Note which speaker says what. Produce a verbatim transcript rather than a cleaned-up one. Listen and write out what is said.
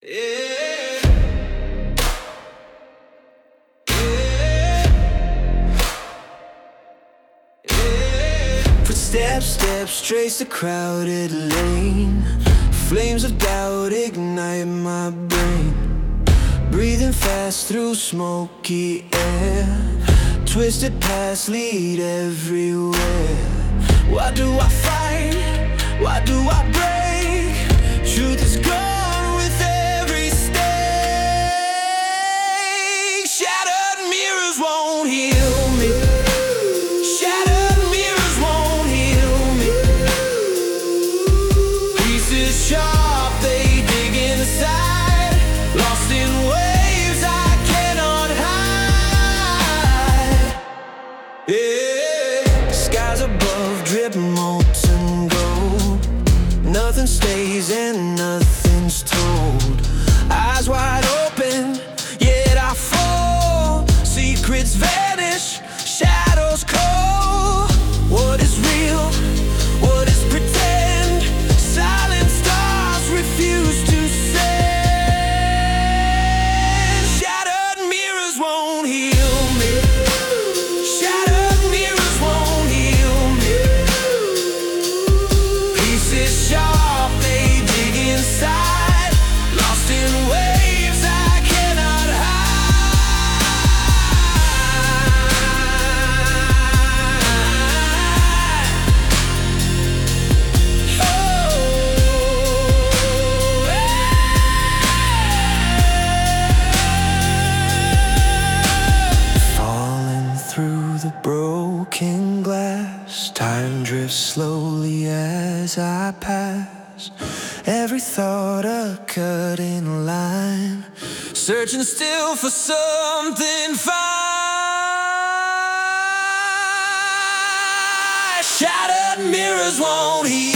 Speaker 1: Yeah. Yeah. Yeah. Footsteps, steps, trace the crowded lane. Flames of doubt ignite my brain. Breathing fast through smoky air. Twisted paths lead everywhere. Why do I fight? Why do I break? Truth is gone with every stake. Shattered mirrors won't heal me. Shattered mirrors won't heal me. Pieces sharp, they dig inside. Lost in waves I cannot hide. Yeah. Skies above drip molten gold. Nothing stays and nothing's told. Eyes wide open, yet I fall. Secrets vanish, shadows cold. What is real? What is pretend? Silent stars refuse to stand. Shattered mirrors won't heal me. Shattered mirrors won't heal me. Pieces sharp, they dig inside. Lost in waves I cannot hide. Oh, yeah. Falling through the broken glass. Time drifts slowly as I pass. Every thought a cutting line. Searching still for something fine. Shattered mirrors won't heal.